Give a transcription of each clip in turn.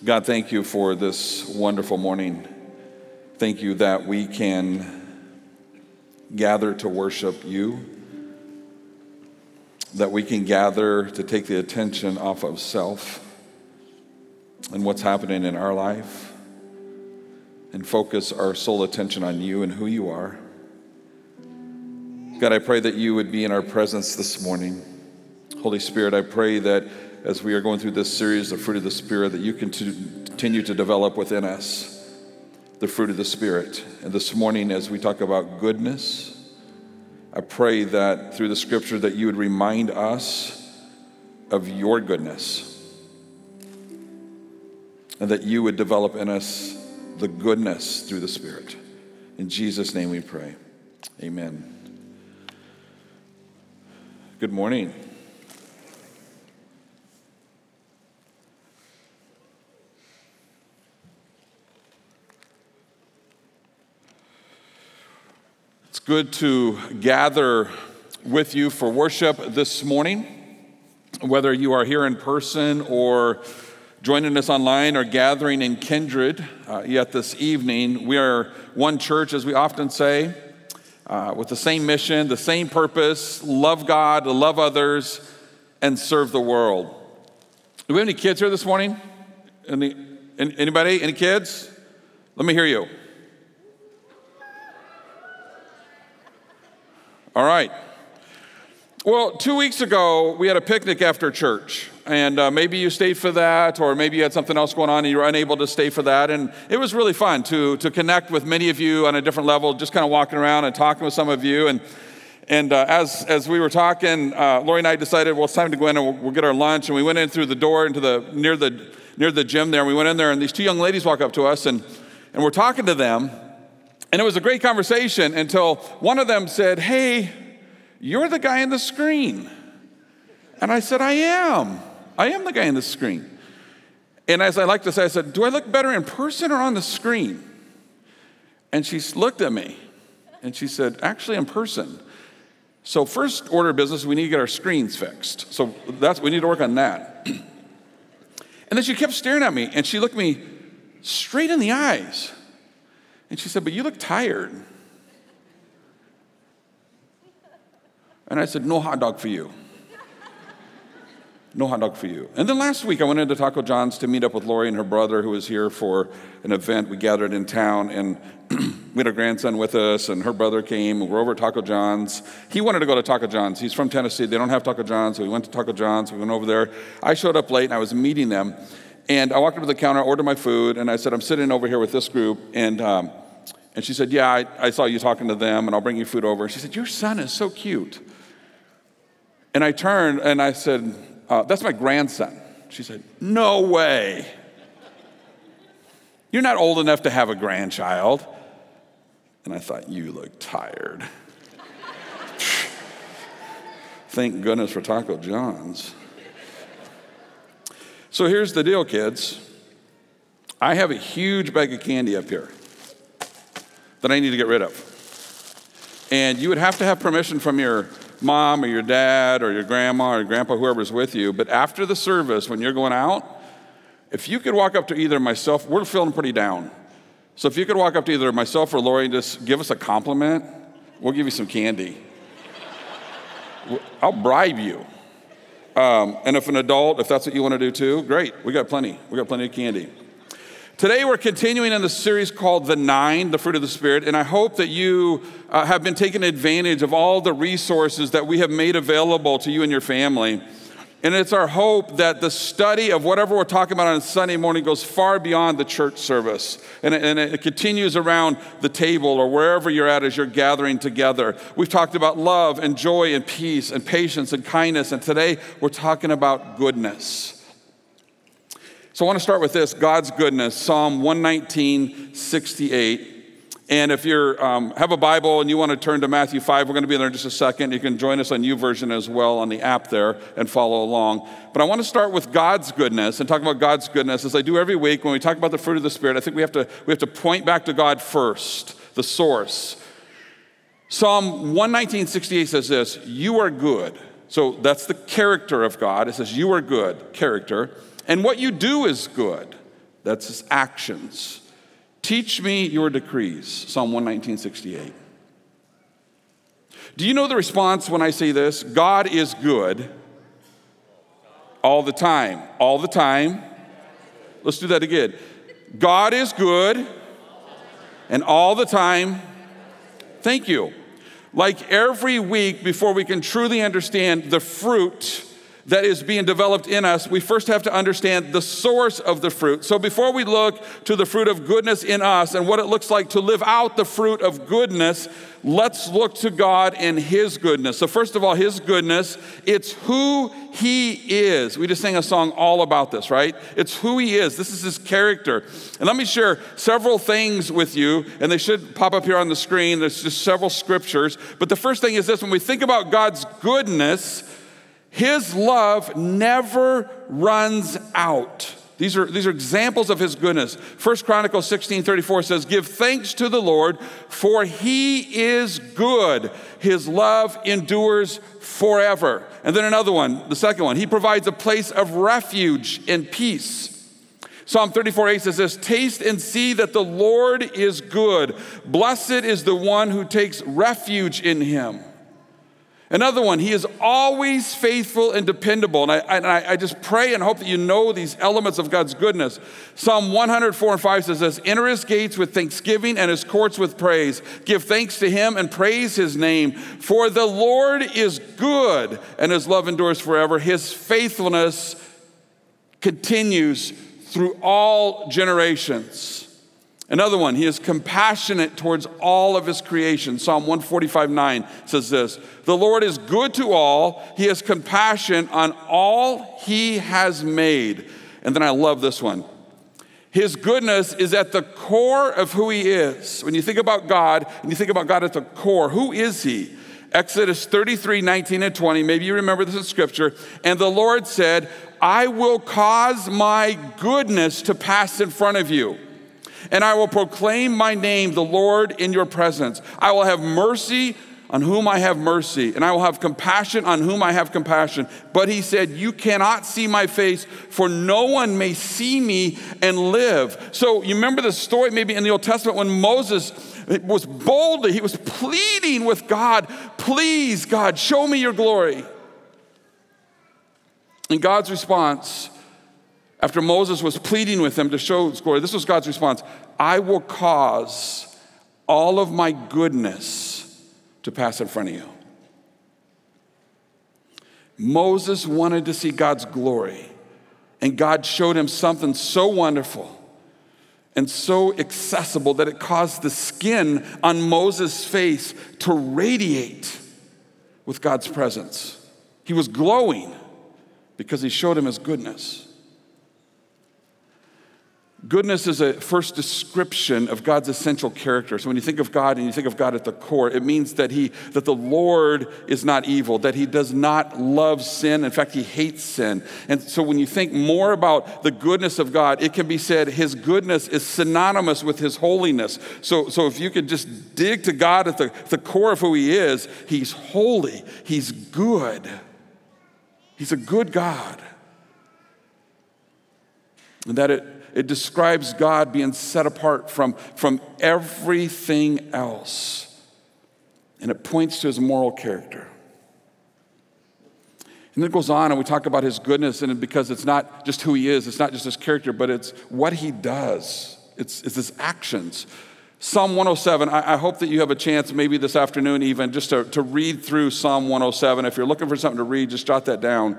God, thank you for this wonderful morning. Thank you that we can gather to worship you, that we can gather to take the attention off of self and what's happening in our life and focus our sole attention on you and who you are. God, I pray that you would be in our presence this morning. Holy Spirit, I pray that as we are going through this series, the fruit of the Spirit, that you continue to develop within us the fruit of the Spirit. And this morning, as we talk about goodness, I pray that through the scripture that you would remind us of your goodness and that you would develop in us the goodness through the Spirit. In Jesus' name we pray. Amen. Good morning. It's good to gather with you for worship this morning, whether you are here in person or joining us online or gathering in Kindred yet this evening. We are one church, as we often say, with the same mission, the same purpose: love God, love others, and serve the world. Do we have any kids here this morning? Anybody? Any kids? Let me hear you. All right. Well, 2 weeks ago, we had a picnic after church, and maybe you stayed for that, or maybe you had something else going on and you were unable to stay for that, and it was really fun to connect with many of you on a different level, just kind of walking around and talking with some of you, and as we were talking, Lori and I decided, well, it's time to go in and we'll get our lunch, and we went in through the door into near the gym there, and we went in there, and these two young ladies walk up to us, and we're talking to them. And it was a great conversation until one of them said, "Hey, you're the guy on the screen." And I said, I am the guy on the screen. And as I like to say, I said, "Do I look better in person or on the screen?" And she looked at me and she said, "Actually, in person. So first order of business, we need to get our screens fixed. So we need to work on that." And then she kept staring at me and she looked me straight in the eyes. And she said, "But you look tired." And I said, "No hot dog for you. No hot dog for you." And then last week I went into Taco John's to meet up with Lori and her brother, who was here for an event. We gathered in town, and we had our grandson with us, and her brother came, and we're over at Taco John's. He wanted to go to Taco John's. He's from Tennessee. They don't have Taco John's, so we went to Taco John's. We went over there. I showed up late, and I was meeting them. And I walked up to the counter, ordered my food, and I said, "I'm sitting over here with this group." And she said, "Yeah, I saw you talking to them, and I'll bring you food over." And she said, "Your son is so cute." And I turned and I said, "That's my grandson." She said, "No way. You're not old enough to have a grandchild." And I thought, "You look tired." Thank goodness for Taco John's. So here's the deal, kids. I have a huge bag of candy up here that I need to get rid of. And you would have to have permission from your mom or your dad or your grandma or your grandpa, whoever's with you. But after the service, when you're going out, if you could walk up to either myself, we're feeling pretty down. So if you could walk up to either myself or Lori and just give us a compliment, we'll give you some candy. I'll bribe you. And if an adult, if that's what you want to do too, great. We got plenty. We got plenty of candy. Today we're continuing in the series called The Nine, the Fruit of the Spirit, and I hope that you have been taking advantage of all the resources that we have made available to you and your family. And it's our hope that the study of whatever we're talking about on Sunday morning goes far beyond the church service. And it continues around the table or wherever you're at as you're gathering together. We've talked about love and joy and peace and patience and kindness. And today we're talking about goodness. So I want to start with this, God's goodness, Psalm 119:68. And if you have a Bible and you want to turn to Matthew 5, we're going to be there in just a second. You can join us on YouVersion as well on the app there and follow along. But I want to start with God's goodness and talk about God's goodness. As I do every week when we talk about the fruit of the Spirit, I think we have to point back to God first, the source. Psalm 119:68 says this, "You are good." So that's the character of God. It says, "You are good," character. "And what you do is good," That's his actions. Teach me your decrees, Psalm 119:68. Do you know the response when I say this? God is good all the time. All the time. Let's do that again. God is good and all the time. Thank you. Like every week, before we can truly understand the fruit that is being developed in us, we first have to understand the source of the fruit. So before we look to the fruit of goodness in us and what it looks like to live out the fruit of goodness, let's look to God and his goodness. So first of all, his goodness, it's who he is. We just sang a song all about this, right? It's who he is. This is his character. And let me share several things with you, and they should pop up here on the screen. There's just several scriptures. But the first thing is this: when we think about God's goodness, his love never runs out. These are examples of his goodness. 1 Chronicles 16:34 says, "Give thanks to the Lord, for he is good. His love endures forever." And then another one, the second one, he provides a place of refuge and peace. Psalm 34:8 says this, "Taste and see that the Lord is good. Blessed is the one who takes refuge in him." Another one, he is always faithful and dependable. And I just pray and hope that you know these elements of God's goodness. Psalm 104:5 says this, "Enter his gates with thanksgiving and his courts with praise. Give thanks to him and praise his name. For the Lord is good and his love endures forever. His faithfulness continues through all generations." Another one, he is compassionate towards all of his creation. Psalm 145:9 says this, "The Lord is good to all. He has compassion on all he has made." And then I love this one. His goodness is at the core of who he is. When you think about God, and you think about God at the core, who is he? Exodus 33:19 and 20, maybe you remember this in scripture. "And the Lord said, I will cause my goodness to pass in front of you. And I will proclaim my name, the Lord, in your presence. I will have mercy on whom I have mercy, and I will have compassion on whom I have compassion." But he said, "You cannot see my face, for no one may see me and live." So you remember the story maybe in the Old Testament when Moses was boldly, he was pleading with God, "Please, God, show me your glory." And God's response, after Moses was pleading with him to show his glory, this was God's response: "I will cause all of my goodness to pass in front of you." Moses wanted to see God's glory, and God showed him something so wonderful and so accessible that it caused the skin on Moses' face to radiate with God's presence. He was glowing because he showed him his goodness. Goodness is a first description of God's essential character. So when you think of God and you think of God at the core, it means that the Lord is not evil, that he does not love sin. In fact, he hates sin. And so when you think more about the goodness of God, it can be said his goodness is synonymous with his holiness. So if you could just dig to God at the core of who he is, he's holy, he's good. He's a good God. And that it describes God being set apart from everything else. And it points to his moral character. And then it goes on and we talk about his goodness, and because it's not just who he is, it's not just his character, but it's what he does. It's his actions. Psalm 107, I hope that you have a chance maybe this afternoon even just to read through Psalm 107. If you're looking for something to read, just jot that down.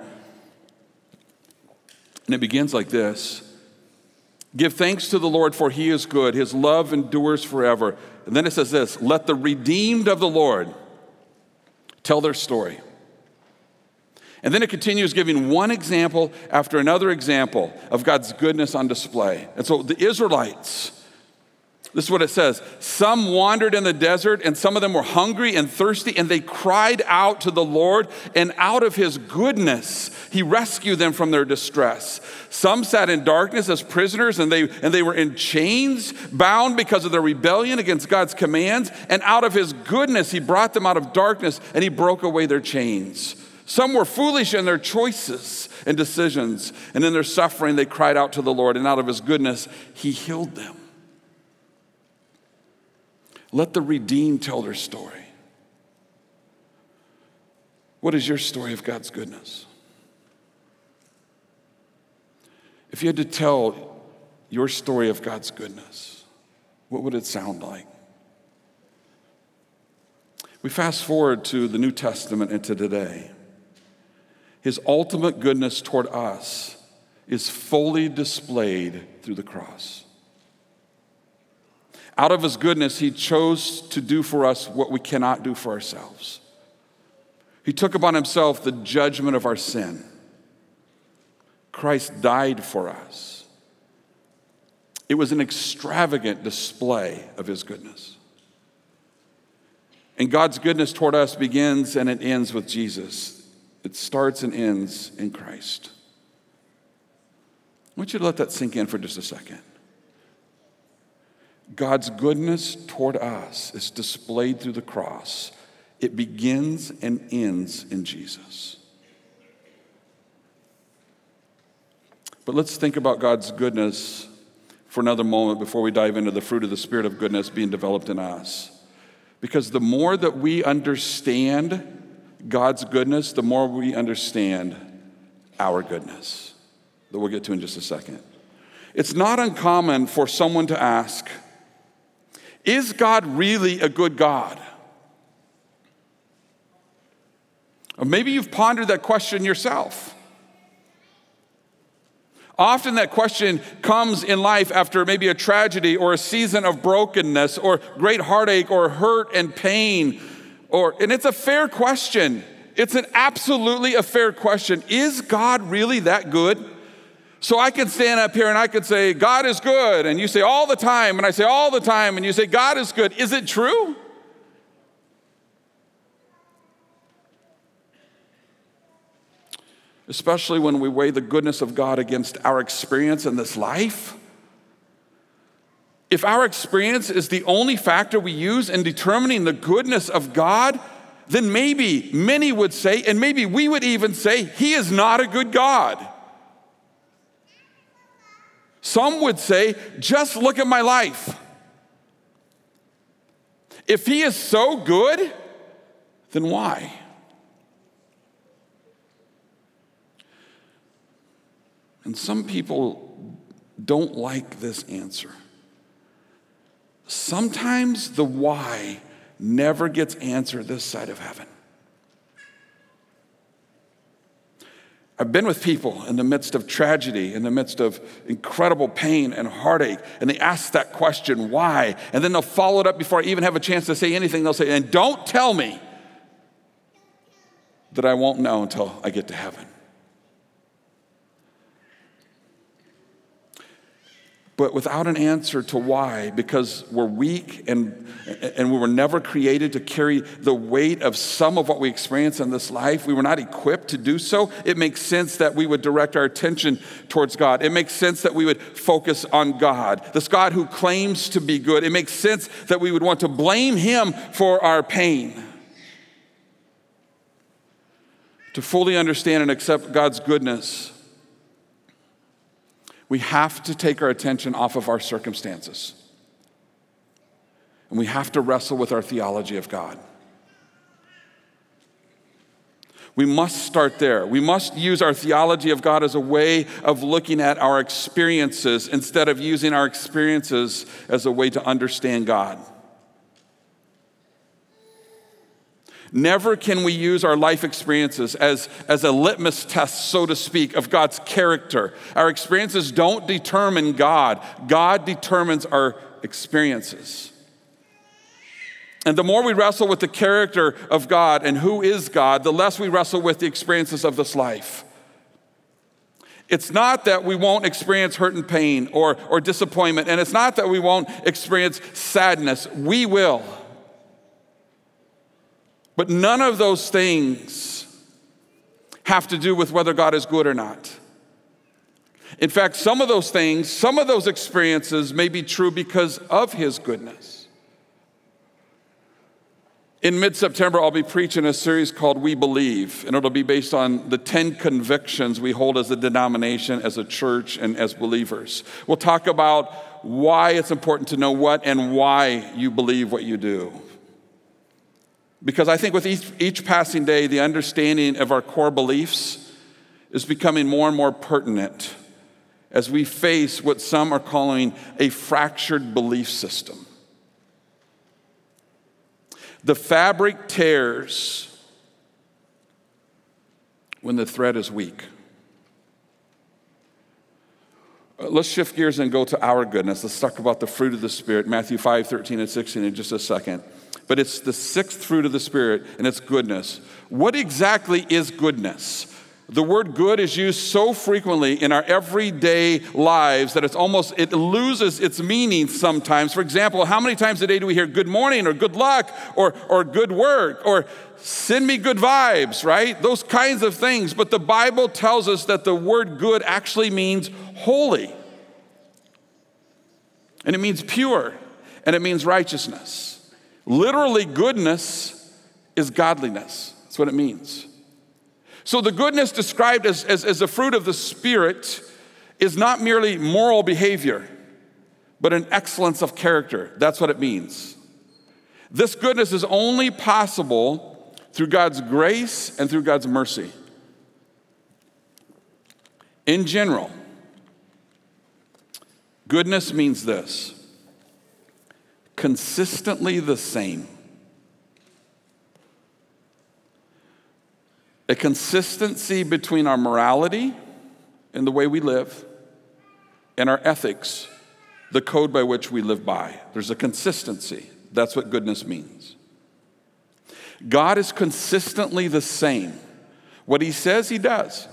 And it begins like this. "Give thanks to the Lord, for he is good. His love endures forever." And then it says this, "Let the redeemed of the Lord tell their story." And then it continues giving one example after another example of God's goodness on display. And so the Israelites, this is what it says. "Some wandered in the desert, and some of them were hungry and thirsty, and they cried out to the Lord, and out of his goodness he rescued them from their distress. Some sat in darkness as prisoners, and they were in chains, bound because of their rebellion against God's commands, and out of his goodness he brought them out of darkness, and he broke away their chains. Some were foolish in their choices and decisions, and in their suffering they cried out to the Lord, and out of his goodness he healed them. Let the redeemed tell their story. What is your story of God's goodness? If you had to tell your story of God's goodness, what would it sound like? We fast forward to the New Testament and to today. His ultimate goodness toward us is fully displayed through the cross. Out of his goodness, he chose to do for us what we cannot do for ourselves. He took upon himself the judgment of our sin. Christ died for us. It was an extravagant display of his goodness. And God's goodness toward us begins and it ends with Jesus. It starts and ends in Christ. I want you to let that sink in for just a second. God's goodness toward us is displayed through the cross. It begins and ends in Jesus. But let's think about God's goodness for another moment before we dive into the fruit of the Spirit of goodness being developed in us. Because the more that we understand God's goodness, the more we understand our goodness, that we'll get to in just a second. It's not uncommon for someone to ask, is God really a good God? Or maybe you've pondered that question yourself. Often that question comes in life after maybe a tragedy or a season of brokenness or great heartache or hurt and pain. And it's a fair question. It's an absolutely a fair question. Is God really that good? So I can stand up here and I could say, God is good. And you say all the time, and I say all the time, and you say, God is good. Is it true? Especially when we weigh the goodness of God against our experience in this life. If our experience is the only factor we use in determining the goodness of God, then maybe many would say, and maybe we would even say, he is not a good God. Some would say, just look at my life. If he is so good, then why? And some people don't like this answer. Sometimes the why never gets answered this side of heaven. I've been with people in the midst of tragedy, in the midst of incredible pain and heartache, and they ask that question, why? And then they'll follow it up before I even have a chance to say anything. They'll say, and don't tell me that I won't know until I get to heaven. But without an answer to why, because we're weak and we were never created to carry the weight of some of what we experience in this life. We were not equipped to do so. It makes sense that we would direct our attention towards God. It makes sense that we would focus on God, this God who claims to be good. It makes sense that we would want to blame him for our pain. To fully understand and accept God's goodness, we have to take our attention off of our circumstances. And we have to wrestle with our theology of God. We must start there. We must use our theology of God as a way of looking at our experiences instead of using our experiences as a way to understand God. Never can we use our life experiences as a litmus test, so to speak, of God's character. Our experiences don't determine God. God determines our experiences. And the more we wrestle with the character of God and who is God, the less we wrestle with the experiences of this life. It's not that we won't experience hurt and pain or disappointment, and it's not that we won't experience sadness. We will. But none of those things have to do with whether God is good or not. In fact, some of those things, some of those experiences may be true because of his goodness. In mid-September, I'll be preaching a series called We Believe, and it'll be based on the 10 convictions we hold as a denomination, as a church, and as believers. We'll talk about why it's important to know what and why you believe what you do. Because I think with each passing day, the understanding of our core beliefs is becoming more and more pertinent as we face what some are calling a fractured belief system. The fabric tears when the thread is weak. Let's shift gears and go to our goodness. Let's talk about the fruit of the Spirit, Matthew 5:13 and 16 in just a second. But it's the sixth fruit of the Spirit, and it's goodness. What exactly is goodness? The word good is used so frequently in our everyday lives that it loses its meaning sometimes. For example, how many times a day do we hear good morning or good luck or good work or send me good vibes, right? Those kinds of things. But the Bible tells us that the word good actually means holy. And it means pure. And it means righteousness. Literally, goodness is godliness. That's what it means. So the goodness described as the fruit of the Spirit is not merely moral behavior, but an excellence of character. That's what it means. This goodness is only possible through God's grace and through God's mercy. In general, goodness means this: consistently the same. A consistency between our morality and the way we live and our ethics, the code by which we live by. There's a consistency. That's what goodness means. God is consistently the same. What he says, he does.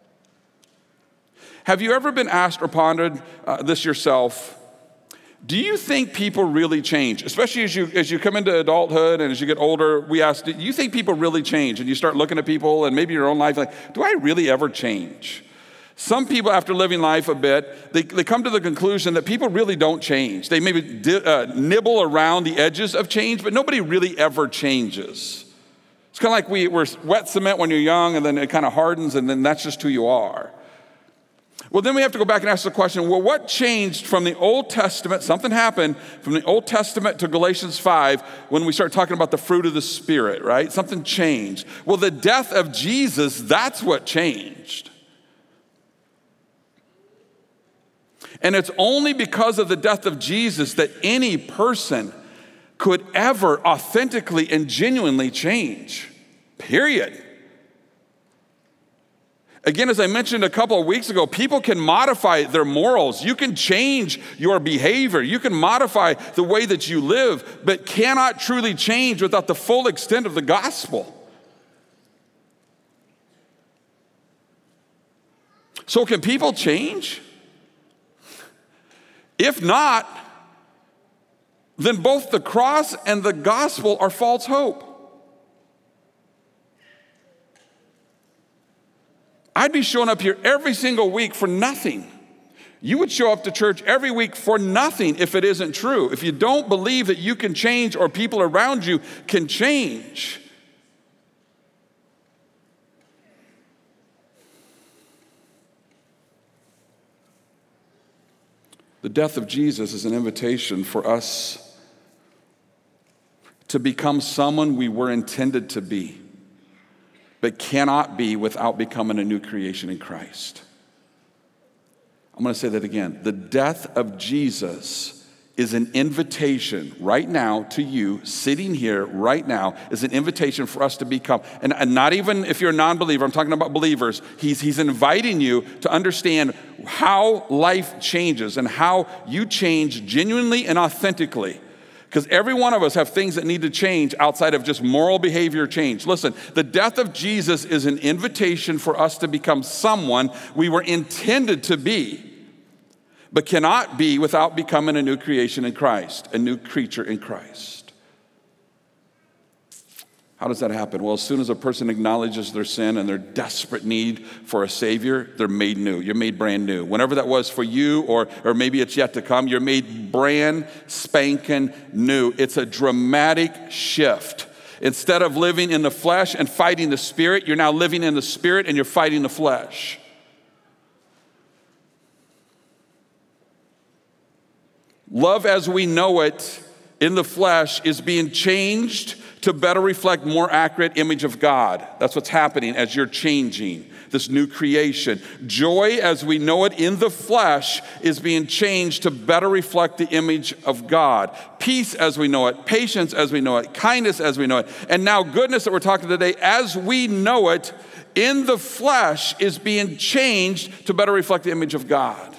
Have you ever been asked or pondered this yourself? Do you think people really change? Especially as you come into adulthood and as you get older, we ask, do you think people really change? And you start looking at people and maybe your own life, like, do I really ever change? Some people, after living life a bit, they come to the conclusion that people really don't change. They maybe nibble around the edges of change, but nobody really ever changes. It's kind of like we're wet cement when you're young, and then it kind of hardens, and then that's just who you are. Well, then we have to go back and ask the question, well, what changed from the Old Testament? Something happened from the Old Testament to Galatians 5 when we start talking about the fruit of the Spirit, right? Something changed. Well, the death of Jesus, that's what changed. And it's only because of the death of Jesus that any person could ever authentically and genuinely change, period. Again, as I mentioned a couple of weeks ago, people can modify their morals. You can change your behavior. You can modify the way that you live, but cannot truly change without the full extent of the gospel. So can people change? If not, then both the cross and the gospel are false hope. I'd be showing up here every single week for nothing. You would show up to church every week for nothing if it isn't true. If you don't believe that you can change or people around you can change. The death of Jesus is an invitation for us to become someone we were intended to be, but cannot be without becoming a new creation in Christ. I'm going to say that again. The death of Jesus is an invitation right now to you, sitting here right now, is an invitation for us to become, and not even if you're a non-believer, I'm talking about believers, he's inviting you to understand how life changes and how you change genuinely and authentically. Because every one of us have things that need to change outside of just moral behavior change. Listen, the death of Jesus is an invitation for us to become someone we were intended to be, but cannot be without becoming a new creation in Christ, a new creature in Christ. How does that happen? Well, as soon as a person acknowledges their sin and their desperate need for a Savior, they're made new. You're made brand new. Whenever that was for you, or maybe it's yet to come, you're made brand spanking new. It's a dramatic shift. Instead of living in the flesh and fighting the spirit, you're now living in the spirit and you're fighting the flesh. Love as we know it in the flesh is being changed to better reflect more accurate image of God. That's what's happening as you're changing, this new creation. Joy as we know it in the flesh is being changed to better reflect the image of God. Peace as we know it, patience as we know it, kindness as we know it, and now goodness that we're talking today, as we know it in the flesh is being changed to better reflect the image of God.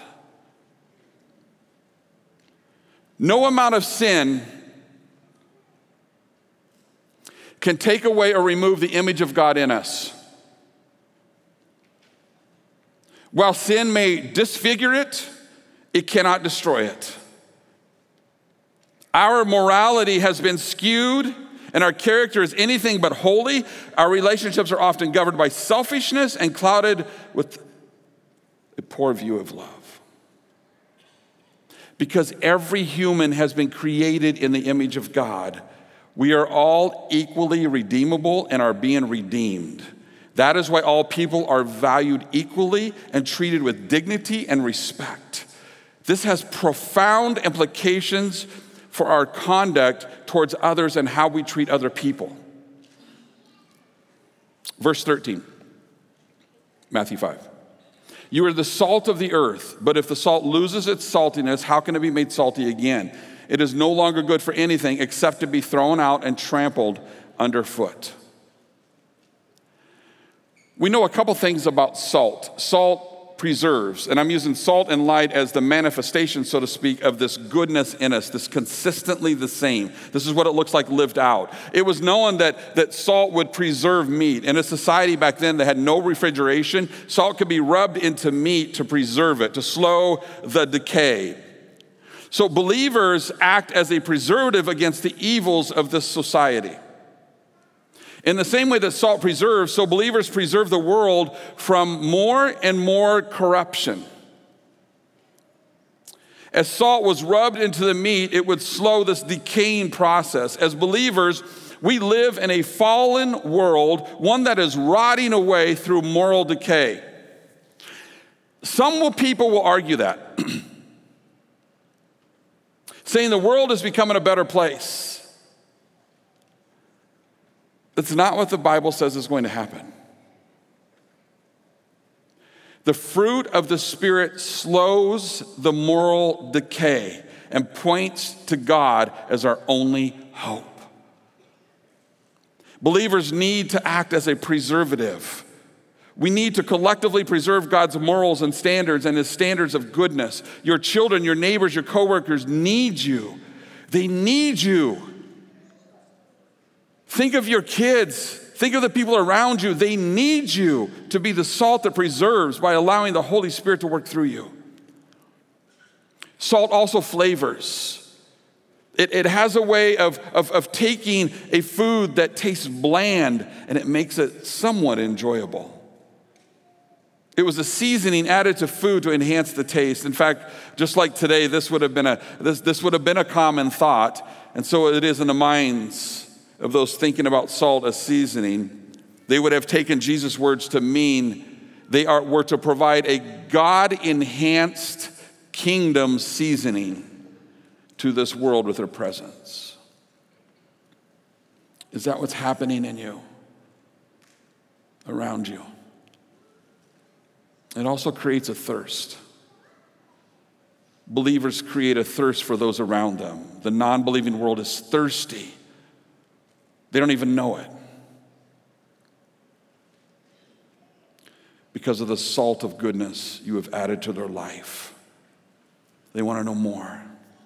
No amount of sin can take away or remove the image of God in us. While sin may disfigure it, it cannot destroy it. Our morality has been skewed and our character is anything but holy. Our relationships are often governed by selfishness and clouded with a poor view of love. Because every human has been created in the image of God, we are all equally redeemable and are being redeemed. That is why all people are valued equally and treated with dignity and respect. This has profound implications for our conduct towards others and how we treat other people. Verse 13, Matthew 5. You are the salt of the earth, but if the salt loses its saltiness, how can it be made salty again? It is no longer good for anything except to be thrown out and trampled underfoot. We know a couple things about salt. Salt preserves, and I'm using salt and light as the manifestation, so to speak, of this goodness in us, this consistently the same. This is what it looks like lived out. It was known that salt would preserve meat. In a society back then that had no refrigeration, salt could be rubbed into meat to preserve it, to slow the decay. So believers act as a preservative against the evils of this society. In the same way that salt preserves, so believers preserve the world from more and more corruption. As salt was rubbed into the meat, it would slow this decaying process. As believers, we live in a fallen world, one that is rotting away through moral decay. Some people will argue that, saying the world is becoming a better place. That's not what the Bible says is going to happen. The fruit of the Spirit slows the moral decay and points to God as our only hope. Believers need to act as a preservative. We need to collectively preserve God's morals and standards and His standards of goodness. Your children, your neighbors, your coworkers need you. They need you. Think of your kids. Think of the people around you. They need you to be the salt that preserves by allowing the Holy Spirit to work through you. Salt also flavors. It has a way of taking a food that tastes bland and it makes it somewhat enjoyable. It was a seasoning added to food to enhance the taste. In fact, just like today, this would have been a common thought, and so it is in the minds of those thinking about salt as seasoning. They would have taken Jesus' words to mean they were to provide a God-enhanced kingdom seasoning to this world with their presence. Is that what's happening in you, around you? It also creates a thirst. Believers create a thirst for those around them. The non-believing world is thirsty. They don't even know it. Because of the salt of goodness you have added to their life. They want to know more.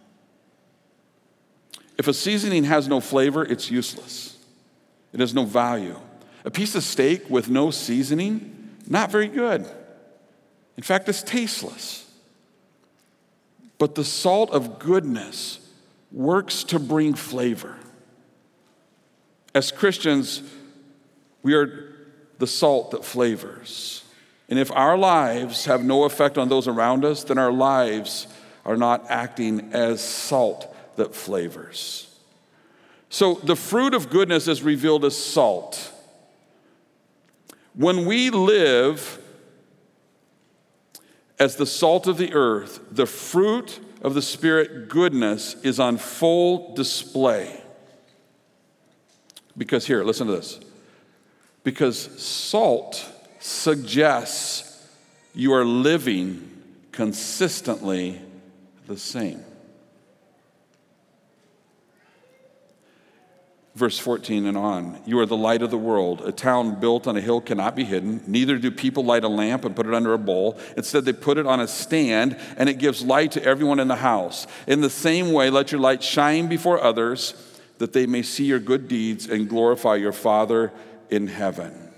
If a seasoning has no flavor, it's useless. It has no value. A piece of steak with no seasoning, not very good. In fact, it's tasteless. But the salt of goodness works to bring flavor. As Christians, we are the salt that flavors. And if our lives have no effect on those around us, then our lives are not acting as salt that flavors. So the fruit of goodness is revealed as salt. When we live as the salt of the earth, the fruit of the Spirit, goodness, is on full display. Because here, listen to this. Because salt suggests you are living consistently the same. Verse 14 and on, you are the light of the world. A town built on a hill cannot be hidden. Neither do people light a lamp and put it under a bowl. Instead, they put it on a stand, and it gives light to everyone in the house. In the same way, let your light shine before others, that they may see your good deeds and glorify your Father in heaven.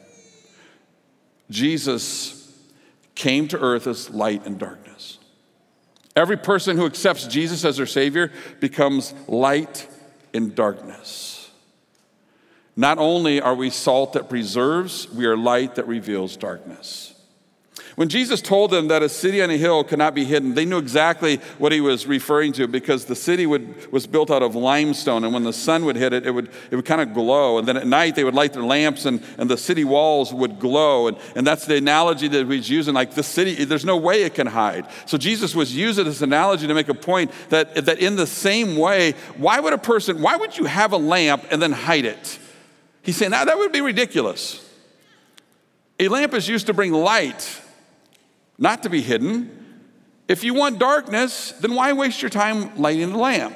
Jesus came to earth as light and darkness. Every person who accepts Jesus as their Savior becomes light in darkness. Not only are we salt that preserves, we are light that reveals darkness. When Jesus told them that a city on a hill cannot be hidden, they knew exactly what he was referring to, because the city was built out of limestone, and when the sun would hit it, it would kind of glow. And then at night, they would light their lamps, and the city walls would glow. And that's the analogy that he's using, like the city, there's no way it can hide. So Jesus was using this analogy to make a point that in the same way, why would you have a lamp and then hide it? He's saying, that would be ridiculous. A lamp is used to bring light, not to be hidden. If you want darkness, then why waste your time lighting the lamp?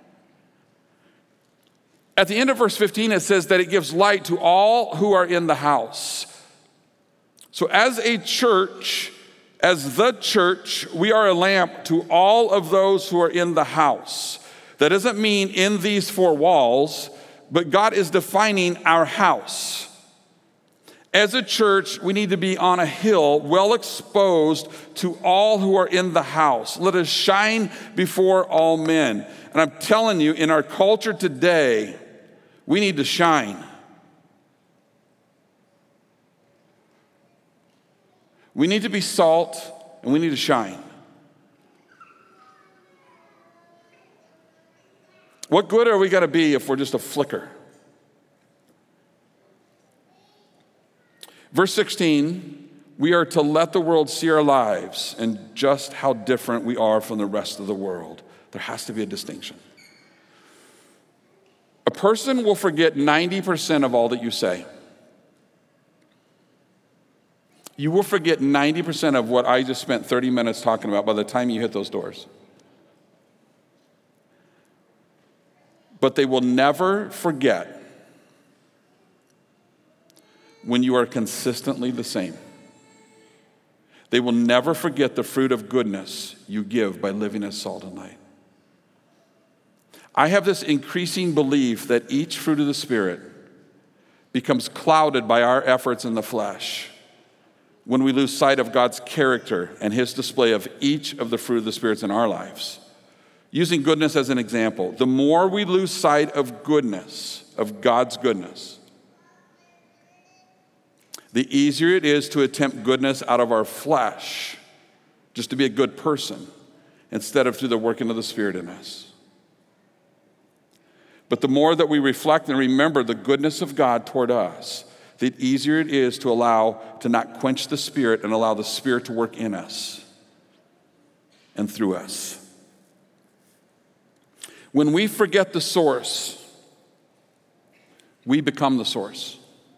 At the end of verse 15, it says that it gives light to all who are in the house. So as a church, as the church, we are a lamp to all of those who are in the house. That doesn't mean in these four walls, but God is defining our house. As a church, we need to be on a hill, well exposed to all who are in the house. Let us shine before all men. And I'm telling you, in our culture today, we need to shine. We need to be salt, and we need to shine. What good are we going to be if we're just a flicker? Verse 16, we are to let the world see our lives and just how different we are from the rest of the world. There has to be a distinction. A person will forget 90% of all that you say. You will forget 90% of what I just spent 30 minutes talking about by the time you hit those doors. But they will never forget when you are consistently the same. They will never forget the fruit of goodness you give by living as salt and light. I have this increasing belief that each fruit of the Spirit becomes clouded by our efforts in the flesh when we lose sight of God's character and his display of each of the fruit of the Spirits in our lives. Using goodness as an example, the more we lose sight of goodness, of God's goodness, the easier it is to attempt goodness out of our flesh, just to be a good person, instead of through the working of the Spirit in us. But the more that we reflect and remember the goodness of God toward us, the easier it is to not quench the Spirit and allow the Spirit to work in us and through us. When we forget the source, we become the source.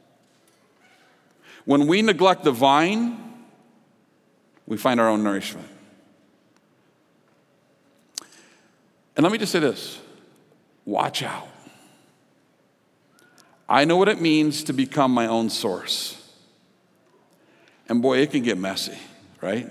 When we neglect the vine, we find our own nourishment. And let me just say this, watch out. I know what it means to become my own source. And boy, it can get messy, right?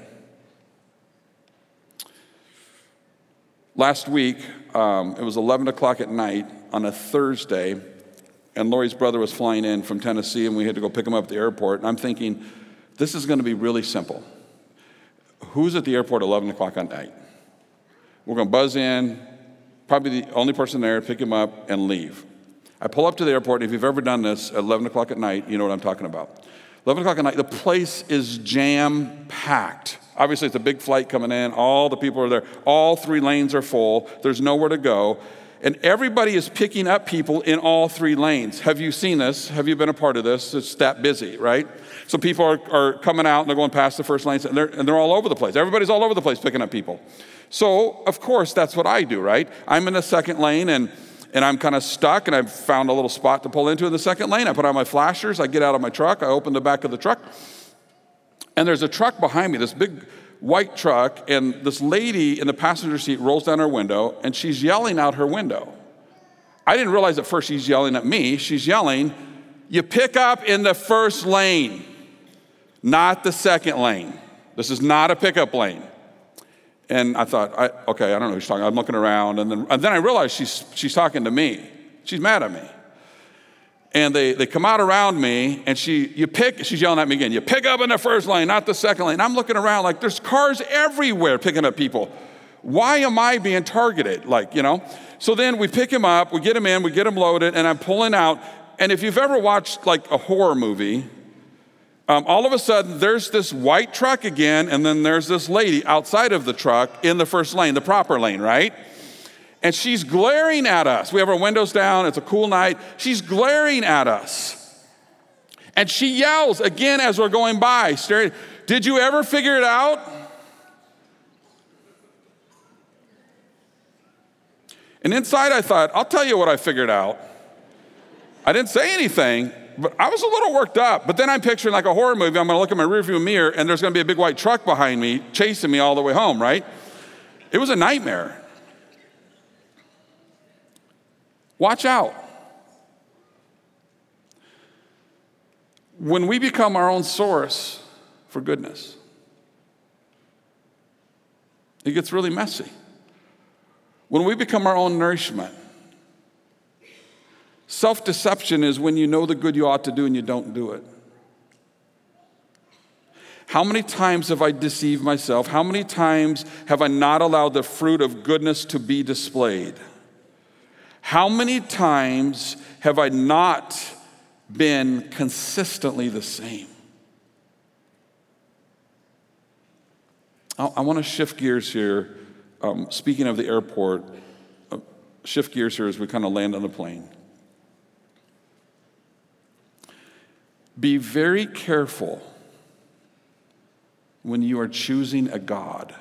Last week, it was 11 o'clock at night on a Thursday, and Lori's brother was flying in from Tennessee, and we had to go pick him up at the airport. And I'm thinking, this is going to be really simple. Who's at the airport at 11 o'clock at night? We're going to buzz in, probably the only person there, pick him up, and leave. I pull up to the airport, and if you've ever done this at 11 o'clock at night, you know what I'm talking about. 11 o'clock at night, the place is jam-packed. Obviously, it's a big flight coming in. All the people are there. All 3 lanes are full. There's nowhere to go. and everybody is picking up people in all 3 lanes. Have you seen this? Have you been a part of this? It's that busy, right? So people are coming out and they're going past the first lanes, and they're all over the place. Everybody's all over the place picking up people. So, of course, that's what I do, right? I'm in the second lane, and I'm kind of stuck, and I've found a little spot to pull into in the second lane. I put on my flashers. I get out of my truck. I open the back of the truck, and there's a truck behind me, this big white truck, and this lady in the passenger seat rolls down her window, and she's yelling out her window. I didn't realize at first she's yelling at me. She's yelling, "You pick up in the first lane, not the second lane. This is not a pickup lane." And I thought, okay, I don't know who she's talking. I'm looking around, and then I realized she's talking to me. She's mad at me. And they come out around me, and she's yelling at me again. "You pick up in the first lane, not the second lane." I'm looking around like there's cars everywhere picking up people. Why am I being targeted? So then we pick him up, we get him in, we get him loaded, and I'm pulling out. And if you've ever watched like a horror movie, all of a sudden there's this white truck again, and then there's this lady outside of the truck in the first lane, the proper lane, right? And she's glaring at us. We have our windows down. It's a cool night. She's glaring at us. And she yells again as we're going by, staring. "Did you ever figure it out?" And inside I thought, I'll tell you what I figured out. I didn't say anything, but I was a little worked up. But then I'm picturing like a horror movie. I'm going to look in my rearview mirror, and there's going to be a big white truck behind me chasing me all the way home, right? It was a nightmare. Watch out. When we become our own source for goodness, it gets really messy. When we become our own nourishment, self-deception is when you know the good you ought to do and you don't do it. How many times have I deceived myself? How many times have I not allowed the fruit of goodness to be displayed? How many times have I not been consistently the same? I want to shift gears here. Speaking of the airport, shift gears here as we kind of land on the plane. Be very careful when you are choosing a God.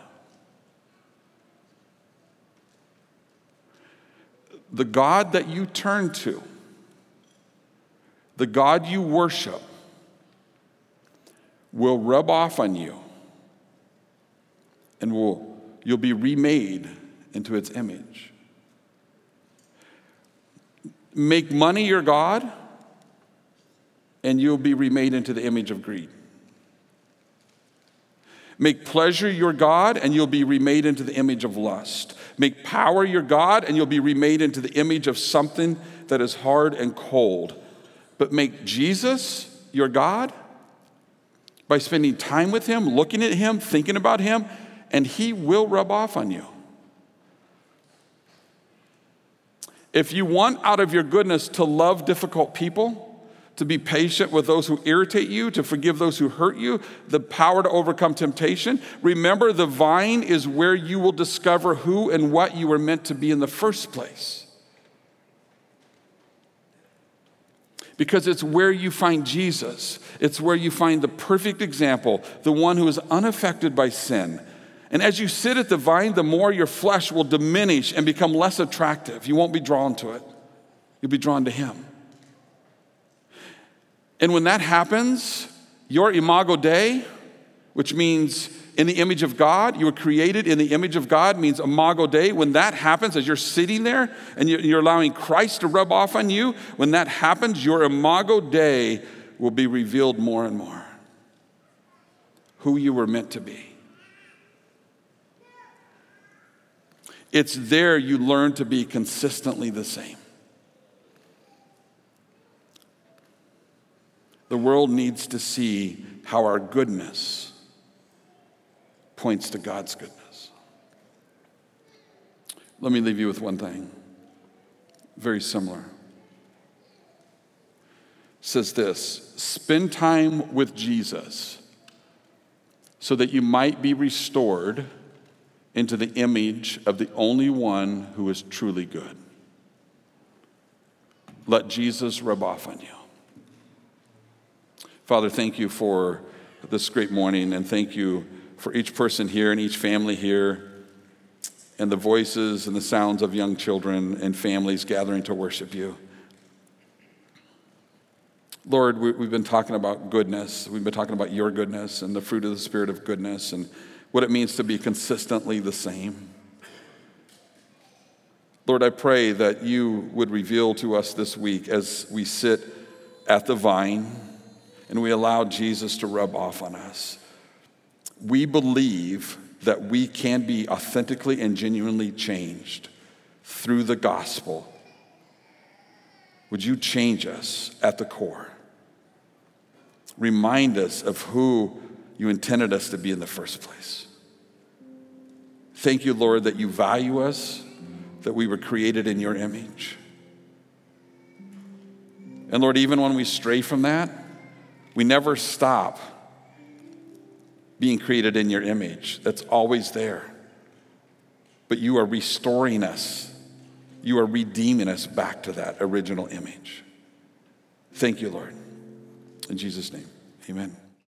The God that you turn to, the God you worship, will rub off on you, and you'll be remade into its image. Make money your God, and you'll be remade into the image of greed. Make pleasure your God, and you'll be remade into the image of lust. Make power your God, and you'll be remade into the image of something that is hard and cold. But make Jesus your God by spending time with him, looking at him, thinking about him, and he will rub off on you. If you want out of your goodness to love difficult people, to be patient with those who irritate you, to forgive those who hurt you, the power to overcome temptation, remember the vine is where you will discover who and what you were meant to be in the first place. Because it's where you find Jesus. It's where you find the perfect example, the one who is unaffected by sin. And as you sit at the vine, the more your flesh will diminish and become less attractive. You won't be drawn to it. You'll be drawn to him. And when that happens, your imago Dei, which means in the image of God, you were created in the image of God, means imago Dei. When that happens, as you're sitting there and you're allowing Christ to rub off on you, when that happens, your imago Dei will be revealed more and more. Who you were meant to be. It's there you learn to be consistently the same. The world needs to see how our goodness points to God's goodness. Let me leave you with one thing, very similar. It says this: spend time with Jesus so that you might be restored into the image of the only one who is truly good. Let Jesus rub off on you. Father, thank you for this great morning, and thank you for each person here and each family here, and the voices and the sounds of young children and families gathering to worship you. Lord, we've been talking about goodness. We've been talking about your goodness and the fruit of the Spirit of goodness and what it means to be consistently the same. Lord, I pray that you would reveal to us this week as we sit at the vine and we allow Jesus to rub off on us. We believe that we can be authentically and genuinely changed through the gospel. Would you change us at the core? Remind us of who you intended us to be in the first place. Thank you, Lord, that you value us, that we were created in your image. And Lord, even when we stray from that, we never stop being created in your image. That's always there. But you are restoring us. You are redeeming us back to that original image. Thank you, Lord. In Jesus' name, amen.